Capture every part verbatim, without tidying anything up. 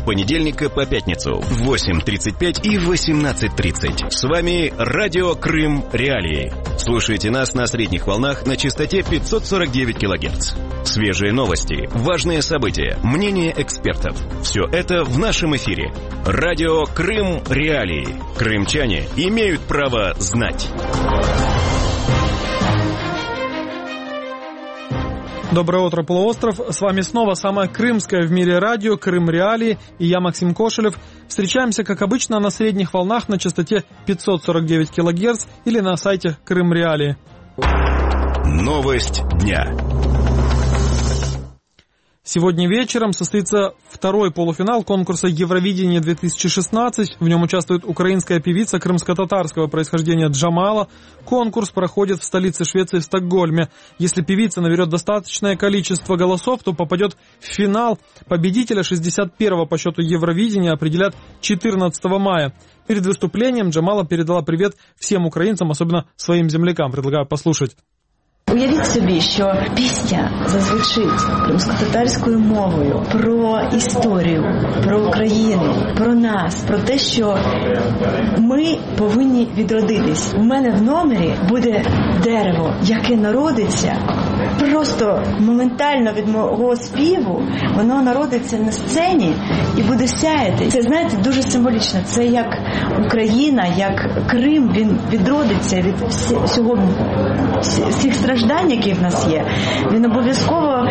С понедельника по пятницу в восемь тридцать пять и восемнадцать тридцать. С вами Радио Крым Реалии. Слушайте нас на средних волнах на частоте пятьсот сорок девять килогерц. Свежие новости, важные события, мнения экспертов. Все это в нашем эфире. Радио Крым Реалии. Крымчане имеют право знать. Доброе утро, полуостров. С вами снова самое крымское в мире радио Крым Реалии и я, Максим Кошелев. Встречаемся, как обычно, на средних волнах на частоте пятьсот сорок девять килогерц или на сайте Крым Реалии. Новость дня. Сегодня вечером состоится второй полуфинал конкурса Евровидение две тысячи шестнадцать. В нем участвует украинская певица крымско-татарского происхождения Джамала. Конкурс проходит в столице Швеции, в Стокгольме. Если певица наберет достаточное количество голосов, то попадет в финал. Победителя шестьдесят первого по счету Евровидения определят четырнадцатого мая. Перед выступлением Джамала передала привет всем українцям, особенно своим землякам. Предлагаю послушать. Уявіть собі, що пісня зазвучить кримсько-татарською мовою про історію, про Україну, про нас, про те, що ми повинні відродитись. У мене в номері буде дерево, яке народиться просто моментально від мого співу, воно народиться на сцені і буде сяяти. Це, знаєте, дуже символічно. Це як Україна, як Крим, він відродиться від всього, всіх страждань, які в нас є. Він обов'язково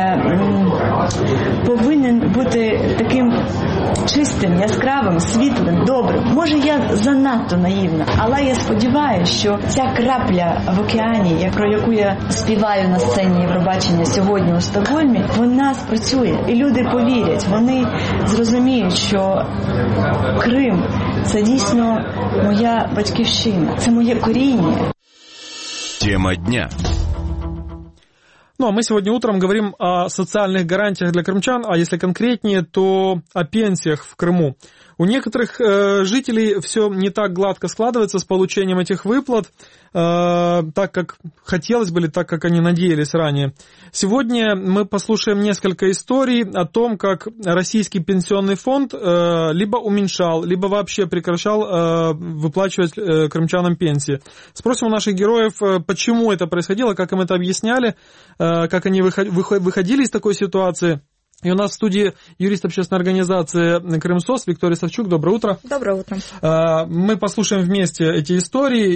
е, повинен бути таким чистим, яскравим, світлим, добрим. Може, я занадто наївна, але я сподіваюся, що ця крапля в океані, про яку я співаю на сцені Євробачення сьогодні у Стокгольмі, вона спрацює. І люди повірять, вони зрозуміють, що Крим – це дійсно моя батьківщина, це моє коріння. Тема дня. Ну, а мы сегодня утром говорим о социальных гарантиях для крымчан, а если конкретнее, то о пенсиях в Крыму. У некоторых э, жителей все не так гладко складывается с получением этих выплат, э, так как хотелось бы или так, как они надеялись ранее. Сегодня мы послушаем несколько историй о том, как российский пенсионный фонд э, либо уменьшал, либо вообще прекращал э, выплачивать э, крымчанам пенсии. Спросим у наших героев, э, почему это происходило, как им это объясняли, э, как они выходили из такой ситуации. И у нас в студии юрист общественной организации «Крымсос» Виктория Савчук. Доброе утро. Доброе утро. Мы послушаем вместе эти истории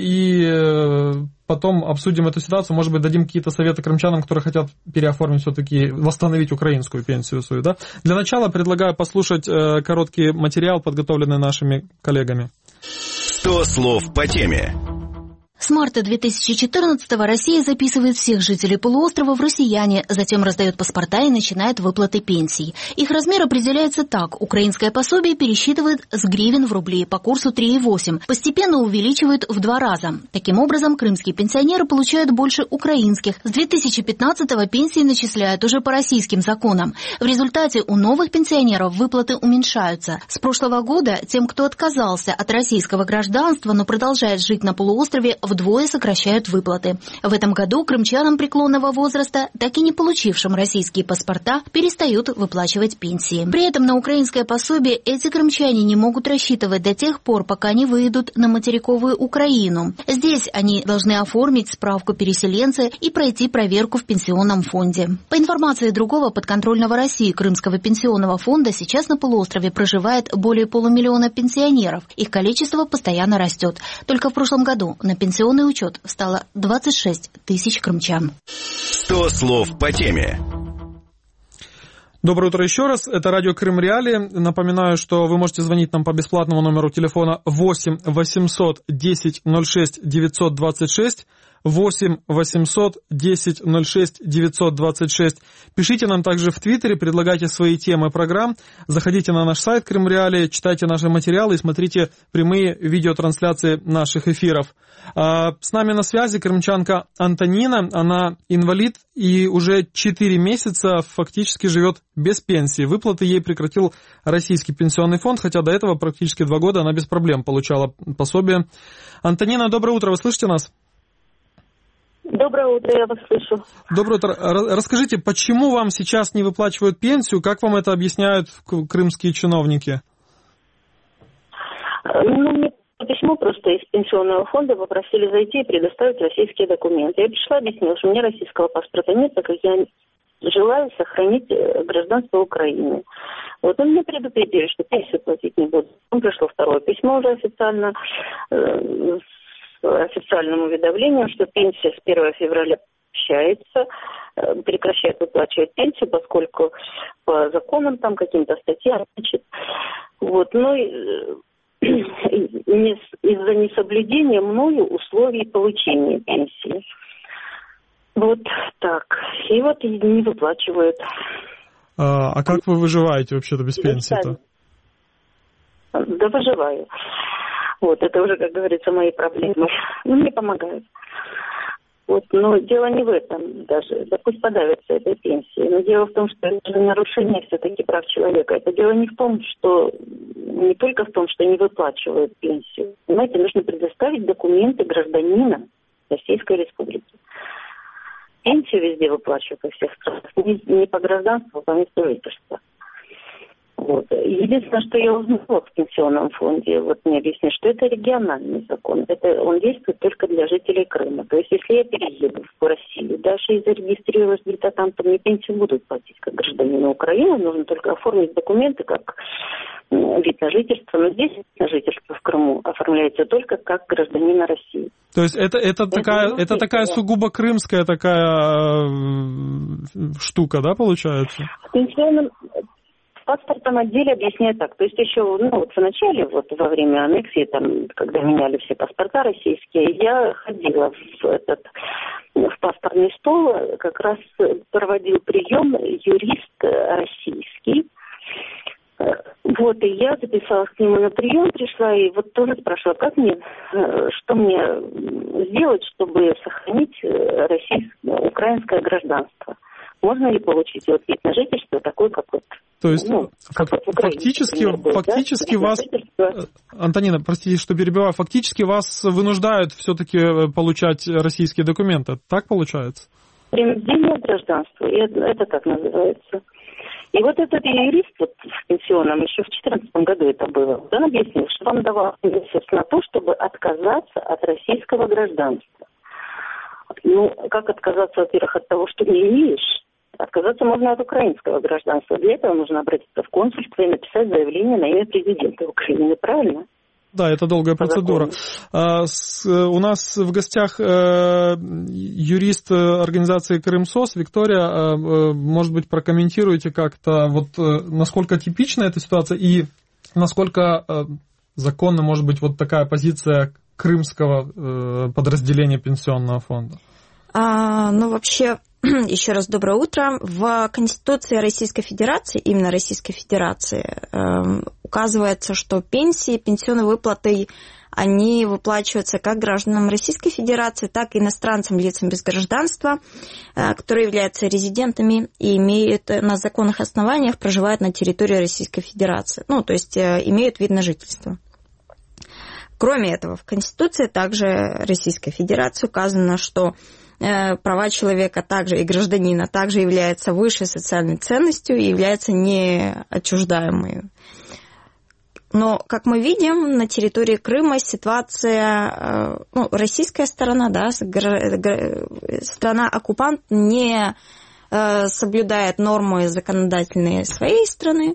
и потом обсудим эту ситуацию. Может быть, дадим какие-то советы крымчанам, которые хотят переоформить все-таки, восстановить украинскую пенсию свою. Да? Для начала предлагаю послушать короткий материал, подготовленный нашими коллегами. сто слов по теме. С марта две тысячи четырнадцатого Россия записывает всех жителей полуострова в россияне, затем раздает паспорта и начинает выплаты пенсий. Их размер определяется так. Украинское пособие пересчитывает с гривен в рубли по курсу три и восемь, постепенно увеличивают в два раза. Таким образом, крымские пенсионеры получают больше украинских. С две тысячи пятнадцатого пенсии начисляют уже по российским законам. В результате у новых пенсионеров выплаты уменьшаются. С прошлого года тем, кто отказался от российского гражданства, но продолжает жить на полуострове, вдвое сокращают выплаты. В этом году крымчанам преклонного возраста, так и не получившим российские паспорта, перестают выплачивать пенсии. При этом на украинское пособие эти крымчане не могут рассчитывать до тех пор, пока не выйдут на материковую Украину. Здесь они должны оформить справку переселенца и пройти проверку в пенсионном фонде. По информации другого подконтрольного России Крымского пенсионного фонда, сейчас на полуострове проживает более полумиллиона пенсионеров. Их количество постоянно растет. Только в прошлом году на пенсионном Пенсионный учет встало двадцать шесть тысяч крымчан. сто слов по теме. Доброе утро еще раз. Это радио Крым Реалии. Напоминаю, что вы можете звонить нам по бесплатному номеру телефона восемь восемьсот десять ноль шесть девятьсот двадцать шесть. восемь восемьсот десять ноль шесть девятьсот двадцать шесть. Пишите нам также в Твиттере, предлагайте свои темы программ. Заходите на наш сайт Крым Реалии, читайте наши материалы и смотрите прямые видеотрансляции наших эфиров. С нами на связи крымчанка Антонина. Она инвалид и уже четыре месяца фактически живет без пенсии. Выплаты ей прекратил Российский пенсионный фонд, хотя до этого практически два года она без проблем получала пособие. Антонина, доброе утро, вы слышите нас? Доброе утро, я вас слышу. Доброе утро. Расскажите, почему вам сейчас не выплачивают пенсию? Как вам это объясняют крымские чиновники? Ну, мне письмо просто из пенсионного фонда попросили зайти и предоставить российские документы. Я пришла, объяснила, что у меня российского паспорта нет, так как я желаю сохранить гражданство Украины. Вот он мне предупредили, что пенсию платить не буду. Потом пришло второе письмо уже официально, э, с официальным уведомлением, что пенсия с первого февраля прекращается, э, прекращает выплачивать пенсию, поскольку по законам там каким-то статьям, значит, вот, ну и из-за несоблюдения мною условий получения пенсии. Вот так. И вот не выплачивают. А, а как вы выживаете вообще-то без пенсии-то? Да выживаю. Вот, это уже, как говорится, мои проблемы. Ну, мне помогают. Вот, но дело не в этом даже. Да пусть подавятся этой пенсии. Но дело в том, что это же нарушение все-таки прав человека. Это дело не в том, что не только в том, что не выплачивают пенсию. Понимаете, нужно предоставить документы гражданина Российской Республики. Пенсию везде выплачивают во всех странах. Не, не по гражданству, а по месту жительства. Вот. Единственное, что я узнала в пенсионном фонде, вот мне объяснили, что это региональный закон. Это он действует только для жителей Крыма. То есть, если я перееду в Россию, даже и зарегистрировалась где-то там, то мне пенсию будут платить как гражданину Украины. Нужно только оформить документы как вид на жительство. Но здесь вид на жительство в Крыму оформляется только как гражданина России. То есть это, это, это такая, это это такая сугубо крымская такая штука, да, получается? В пенсионном... В паспортном отделе объясняют так. То есть еще, ну, вот в начале, вот во время аннексии, там, когда меняли все паспорта российские, я ходила в этот, в паспортный стол, как раз проводил прием юрист российский. Вот, и я записалась к нему на прием, пришла, и вот тоже спрашивала, как мне, что мне сделать, чтобы сохранить российское, украинское гражданство. Можно ли получить вот вид на жительство такой, как вот... То есть, ну, фак- как фактически, например, фактически да? вас... Антонина, простите, что перебиваю. Фактически вас вынуждают все-таки получать российские документы. Так получается? Принуждение гражданства. Это, это так называется. И вот этот юрист вот, в пенсионном, еще в две тысячи четырнадцатом году это было, он объяснил, что вам давал месяц на то, чтобы отказаться от российского гражданства. Ну, как отказаться, во-первых, от того, что не имеешь? Отказаться можно от украинского гражданства. Для этого нужно обратиться в консульство и написать заявление на имя президента Украины. Правильно? Да, это долгая По процедура. А, с, у нас в гостях э, юрист организации Крымсос Виктория. Э, может быть, прокомментируете как-то, вот э, насколько типична эта ситуация и насколько э, законна может быть вот такая позиция крымского э, подразделения пенсионного фонда? А, ну, вообще, еще раз доброе утро. В Конституции Российской Федерации, именно Российской Федерации, э, указывается, что пенсии, пенсионные выплаты, они выплачиваются как гражданам Российской Федерации, так и иностранцам, лицам без гражданства, э, которые являются резидентами и имеют на законных основаниях, проживают на территории Российской Федерации. Ну, то есть э, имеют вид на жительство. Кроме этого, в Конституции также Российской Федерации указано, что права человека также и гражданина также являются высшей социальной ценностью и являются неотчуждаемой. Но, как мы видим, на территории Крыма ситуация, ну, российская сторона, да, страна-оккупант не соблюдает нормы законодательные своей страны.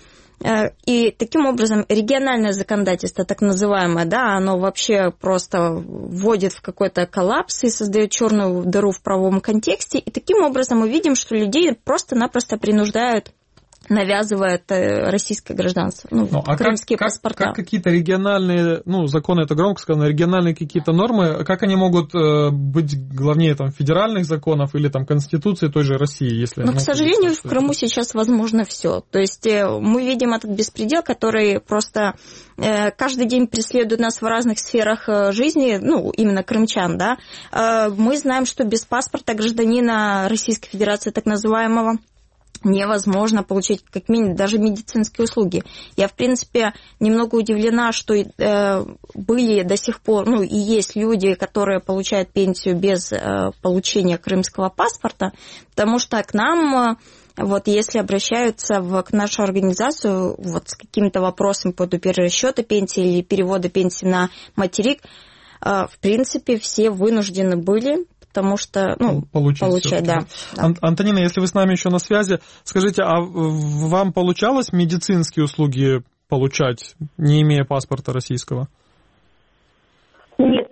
И таким образом региональное законодательство, так называемое, да, оно вообще просто вводит в какой-то коллапс и создает черную дыру в правовом контексте. И таким образом мы видим, что людей просто-напросто принуждают, навязывает российское гражданство, ну, ну а крымские как, паспорта. Как какие-то региональные, ну, законы, это громко сказано, региональные какие-то нормы, как они могут э, быть главнее там федеральных законов или там Конституции той же России, если... Но, к сожалению, в Крыму сейчас возможно все. То есть мы видим этот беспредел, который просто э, каждый день преследует нас в разных сферах жизни, ну, именно крымчан, да. Э, мы знаем, что без паспорта гражданина Российской Федерации, так называемого, невозможно получить как минимум даже медицинские услуги. Я, в принципе, немного удивлена, что э, были до сих пор, ну, и есть люди, которые получают пенсию без э, получения крымского паспорта, потому что к нам, э, вот, если обращаются в, к нашу организацию вот, с какими-то вопросами по перерасчету пенсии или перевода пенсии на материк, э, в принципе, все вынуждены были, потому что, ну, получить, получать, да. да. Ан- Антонина, если вы с нами еще на связи, скажите, а вам получалось медицинские услуги получать, не имея паспорта российского? Нет.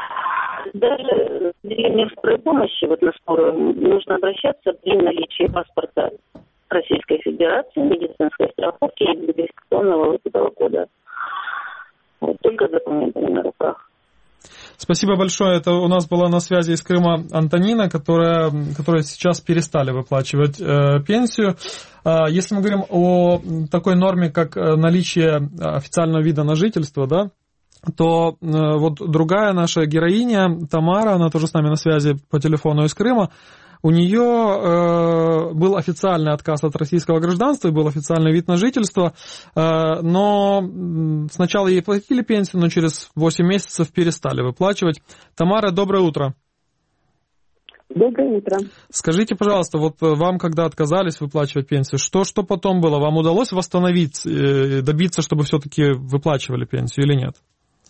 Даже в отделение скорой помощи, вот на скорую, нужно обращаться при наличии паспорта Российской Федерации, медицинской страховки и идентификационного выпускного кода. Вот, только с документами на руках. Спасибо большое. Это у нас была на связи из Крыма Антонина, которая, которая сейчас перестали выплачивать э, пенсию. Э, если мы говорим о такой норме, как наличие официального вида на жительство, да, то э, вот другая наша героиня, Тамара, она тоже с нами на связи по телефону из Крыма, у нее э, был официальный отказ от российского гражданства и был официальный вид на жительство, э, но сначала ей платили пенсию, но через восемь месяцев перестали выплачивать. Тамара, доброе утро. Доброе утро. Скажите, пожалуйста, вот вам, когда отказались выплачивать пенсию, что, что потом было? Вам удалось восстановить, э, добиться, чтобы все-таки выплачивали пенсию или нет?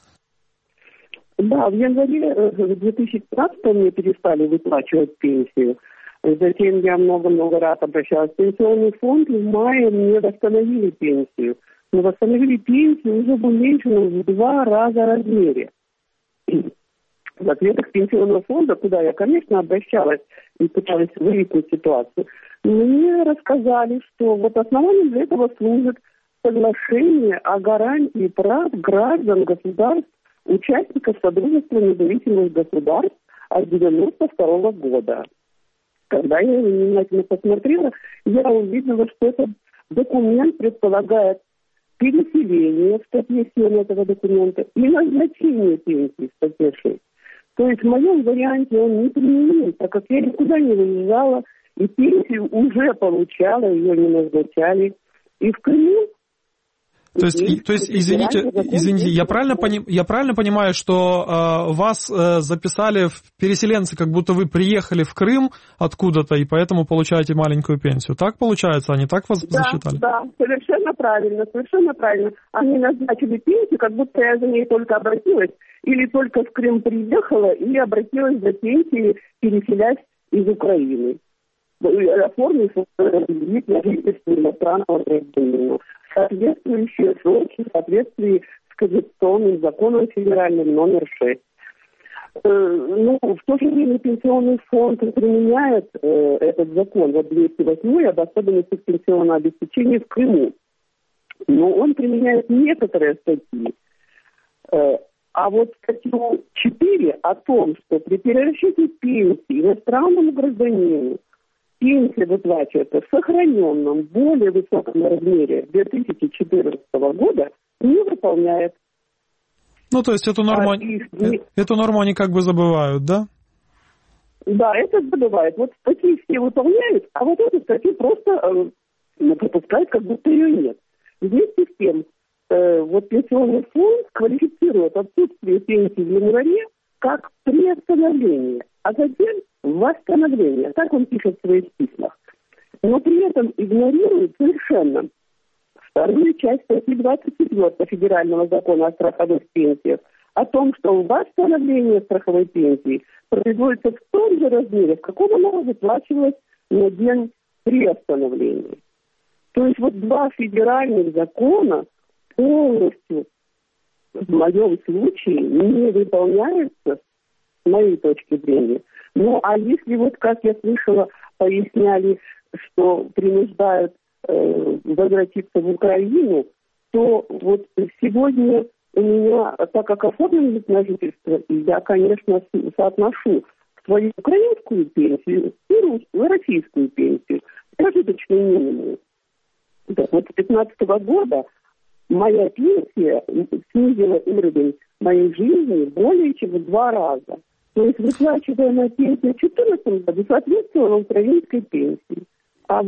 Да, в январе две тысячи пятнадцатого мне перестали выплачивать пенсию. Затем я много-много раз обращалась в пенсионный фонд, и в мае мне восстановили пенсию. Но восстановили пенсию уже в уменьшенном в два раза размере. В ответах пенсионного фонда, куда я, конечно, обращалась и пыталась выяснить ситуацию, мне рассказали, что вот основанием для этого служит соглашение о гарантии прав граждан государств, участников Содружества независимых государств от девяносто второго года. Когда я его внимательно посмотрела, я увидела, что этот документ предполагает переселение в статье семь этого документа и назначение пенсии в статье шесть. То есть в моем варианте он не применим, так как я никуда не выезжала, и пенсию уже получала, ее не назначали. И в Крыму. То есть, и, то есть извините, извините, я правильно, пони, я правильно понимаю, что э, вас э, записали в переселенцы, как будто вы приехали в Крым откуда-то, и поэтому получаете маленькую пенсию. Так получается? Они так вас да, засчитали? Да, совершенно правильно, совершенно правильно. Они назначили пенсию, как будто я за ней только обратилась, или только в Крым приехала, или обратилась за пенсией, переселясь из Украины. Оформив вид на жительство иностранного гражданина. Соответствующие сроки в соответствии с Конституционным законом федеральным номер шесть. Э, ну, в то же время пенсионный фонд применяет э, этот закон, вот двести восемь об особенностях пенсионного обеспечения в Крыму. Но он применяет некоторые статьи. Э, а вот статью четыре о том, что при перерасчете пенсии иностранному гражданину пенсия выплачивается в сохраненном, более высоком размере две тысячи четырнадцатого года, не выполняет. Ну, то есть эту норму, а, и... эту норму они как бы забывают, да? Да, это забывают. Вот статьи все выполняют, а вот эту статью просто э, пропускают, как будто ее нет. Вместе с тем, э, вот пенсионный фонд квалифицирует отсутствие пенсии в январе как приостановление, а затем восстановление. Так он пишет в своих письмах. Но при этом игнорирует совершенно вторую часть статьи двадцать четыре Федерального закона о страховых пенсиях о том, что восстановление страховой пенсии производится в том же размере, в каком она выплачивалась на день приостановления. То есть вот два федеральных закона полностью в моем случае не выполняются, с моей точки зрения. Ну, а если вот, как я слышала, поясняли, что принуждают э, возвратиться в Украину, то вот сегодня у меня, так как оформлен вид на жительство, я, конечно, соотношу свою украинскую пенсию и русскую, российскую пенсию, прожиточный минимум. Так вот, с две тысячи пятнадцатого года моя пенсия снизила уровень моей жизни более чем в два раза. То есть выплачиваемая пенсия в две тысячи четырнадцатом году соответствовала украинской пенсии. А вот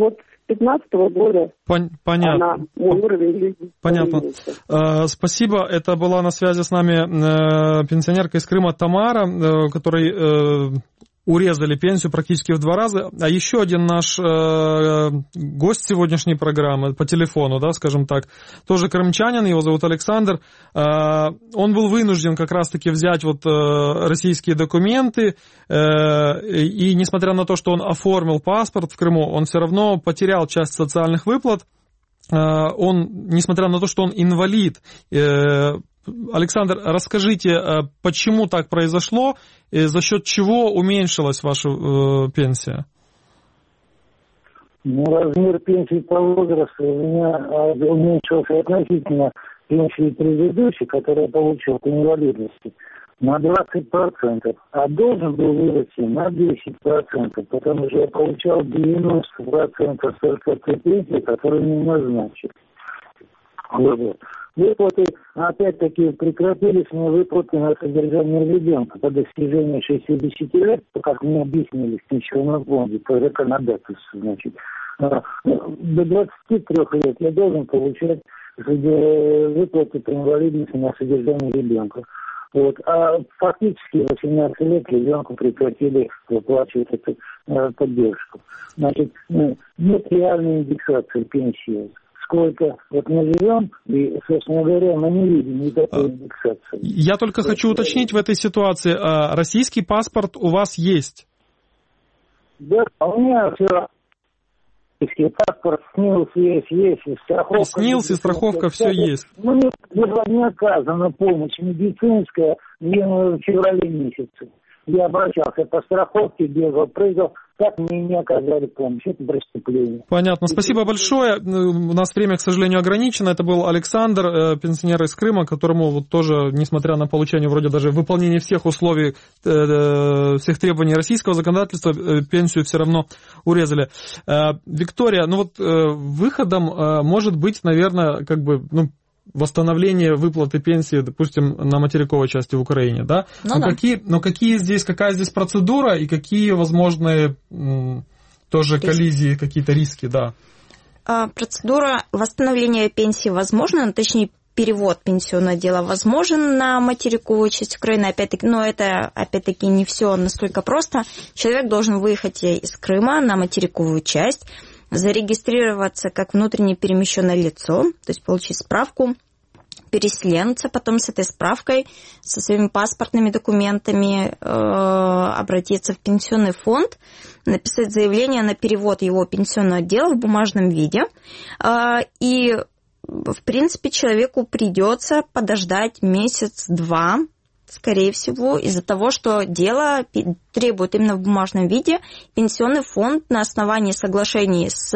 пятнадцатого года. Пон- понятно. Она, мой уровень жизни. Понятно. Э, спасибо. Это была на связи с нами э, пенсионерка из Крыма Тамара, э, которой э, урезали пенсию практически в два раза. А еще один наш э, гость сегодняшней программы по телефону, да, скажем так, тоже крымчанин, его зовут Александр. Э, он был вынужден как раз-таки взять вот э, российские документы, э, и несмотря на то, что он оформил паспорт в Крыму, он все равно потерял часть социальных выплат. Э, он, несмотря на то, что он инвалид, э, Александр, расскажите, почему так произошло, и за счет чего уменьшилась ваша э, пенсия? Ну, размер пенсии по возрасту у меня уменьшился относительно пенсии предыдущей, которую я получил по инвалидности, на двадцать процентов, а должен был вырасти на десять процентов, потому что я получал девяносто процентов только той пенсии, которую мне назначили. Вот. Выплаты, опять-таки, прекратились мне выплаты на содержание ребенка по достижении шестидесяти лет, как мне объяснили в пенсионном фонде, по законодательству, значит. До двадцати трёх лет я должен получать выплаты при инвалидности на содержание ребенка. Вот. А фактически восемнадцать лет ребенку прекратили выплачивать эту э, поддержку. Значит, нет реальной индексации пенсии. Сколько вот мы живем, и, собственно говоря, мы не видим никакой индексации. Я только вот, хочу уточнить в этой ситуации, российский паспорт у вас есть? Да, у меня все. Паспорт, СНИЛС есть, есть, и страховка. СНИЛС и страховка, все есть. Ну, мне не оказана помощь медицинская в феврале месяце. Я обращался по страховке, бегал, прыгал, так мне не оказали помощь. Это преступление. Понятно. Спасибо большое. У нас время, к сожалению, ограничено. Это был Александр, пенсионер из Крыма, которому вот тоже, несмотря на получение вроде даже выполнения всех условий, всех требований российского законодательства, пенсию все равно урезали. Виктория, ну вот выходом может быть, наверное, как бы, ну, восстановление выплаты пенсии, допустим, на материковой части в Украине, да? Ну, но, да. Какие, но какие здесь, какая здесь процедура и какие возможные м, тоже коллизии, какие-то риски, да? А, процедура восстановления пенсии возможна, ну, точнее, перевод пенсионного дела возможен на материковую часть Украины, опять-таки, но это, опять-таки, не все настолько просто. Человек должен выехать из Крыма на материковую часть, зарегистрироваться как внутренне перемещенное лицо, то есть получить справку переселенца, потом с этой справкой, со своими паспортными документами э, обратиться в пенсионный фонд, написать заявление на перевод его пенсионного дела в бумажном виде. Э, и, в принципе, человеку придется подождать месяц-два, скорее всего, из-за того, что дело требует именно в бумажном виде. Пенсионный фонд на основании соглашений с,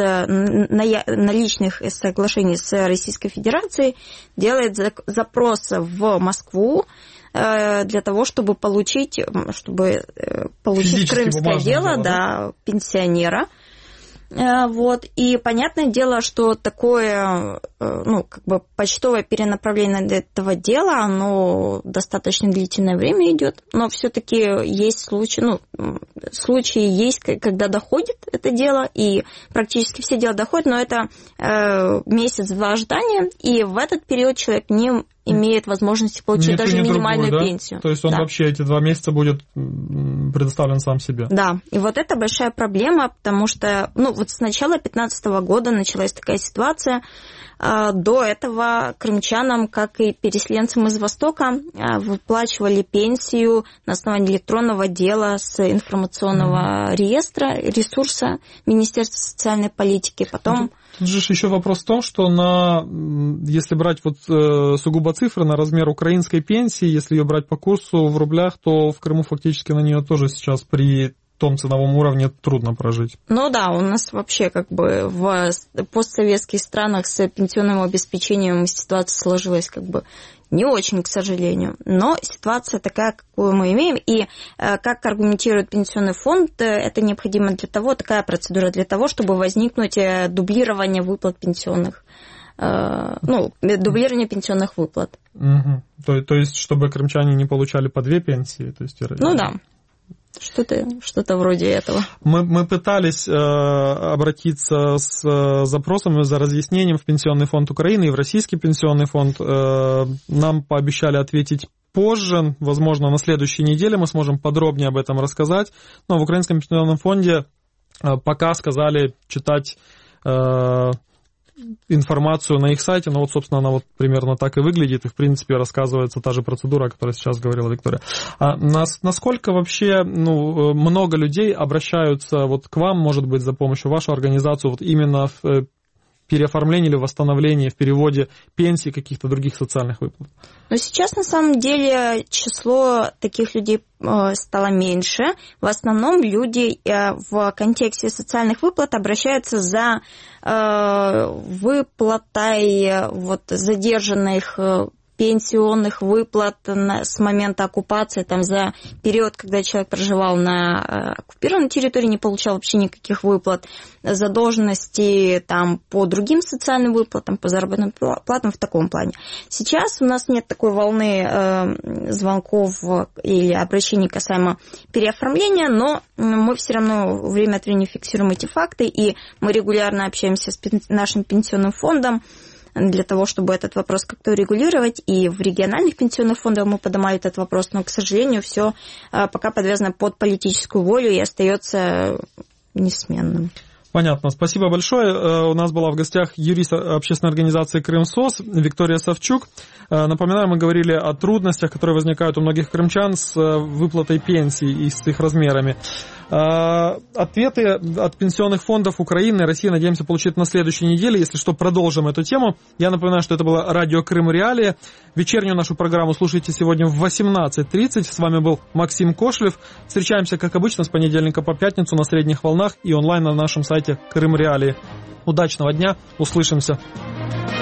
наличных соглашений с Российской Федерацией делает запрос в Москву для того, чтобы получить, чтобы получить крымское дело, дело да, пенсионера. Вот. И понятное дело, что такое, ну, как бы почтовое перенаправление этого дела, оно достаточно длительное время идет, но все-таки есть случаи, ну, случаи есть, когда доходит это дело, и практически все дела доходят, но это э, месяц-два ожидания, и в этот период человек не имеет возможности получить даже минимальную другую, да? пенсию. То есть он да. вообще эти два месяца будет предоставлен сам себе. Да, и вот это большая проблема, потому что, ну, вот с начала две тысячи пятнадцатого года началась такая ситуация. До этого крымчанам, как и переселенцам из Востока, выплачивали пенсию на основании электронного дела с информационного mm-hmm. реестра, ресурса Министерства социальной политики. Потом... Тут же еще вопрос в том, что на, если брать вот сугубо цифры на размер украинской пенсии, если ее брать по курсу в рублях, то в Крыму фактически на нее тоже сейчас при том ценовом уровне трудно прожить. Ну да, у нас вообще как бы в постсоветских странах с пенсионным обеспечением ситуация сложилась как бы не очень, к сожалению. Но ситуация такая, какую мы имеем. И как аргументирует пенсионный фонд, это необходимо для того, такая процедура для того, чтобы возникнуть дублирование выплат пенсионных. Ну, дублирование пенсионных выплат. Угу. То, то есть, чтобы крымчане не получали по две пенсии? То есть, ну да. Что-то, что-то вроде этого. Мы, мы пытались э, обратиться с э, запросом, за разъяснением в Пенсионный фонд Украины и в Российский пенсионный фонд. Э, нам пообещали ответить позже, возможно, на следующей неделе мы сможем подробнее об этом рассказать. Но в Украинском пенсионном фонде э, пока сказали читать э, информацию на их сайте, но вот, собственно, она вот примерно так и выглядит, и, в принципе, рассказывается та же процедура, о которой сейчас говорила Виктория. А нас, насколько вообще ну, много людей обращаются вот к вам, может быть, за помощью в вашу организацию, вот именно в переоформлении или восстановлении, в переводе пенсий, каких-то других социальных выплат? Но сейчас, на самом деле, число таких людей стало меньше. В основном люди в контексте социальных выплат обращаются за выплатой вот, задержанных пенсионных выплат с момента оккупации, там, за период, когда человек проживал на оккупированной территории, не получал вообще никаких выплат, задолженности там, по другим социальным выплатам, по заработным платам в таком плане. Сейчас у нас нет такой волны э, звонков или обращений касаемо переоформления, но мы все равно время от времени фиксируем эти факты, и мы регулярно общаемся с нашим пенсионным фондом для того, чтобы этот вопрос как-то урегулировать. И в региональных пенсионных фондах мы поднимали этот вопрос, но, к сожалению, все пока подвязано под политическую волю и остается несменным. Понятно. Спасибо большое. У нас была в гостях юрист общественной организации «Крымсоц» Виктория Савчук. Напоминаю, мы говорили о трудностях, которые возникают у многих крымчан с выплатой пенсий и с их размерами. Ответы от пенсионных фондов Украины и России, надеемся, получить на следующей неделе. Если что, продолжим эту тему. Я напоминаю, что это было радио Крым Реалии. Вечернюю нашу программу слушайте сегодня в восемнадцать тридцать. С вами был Максим Кошлев. Встречаемся, как обычно, с понедельника по пятницу на средних волнах и онлайн на нашем сайте Крым Реалии. Удачного дня. Услышимся.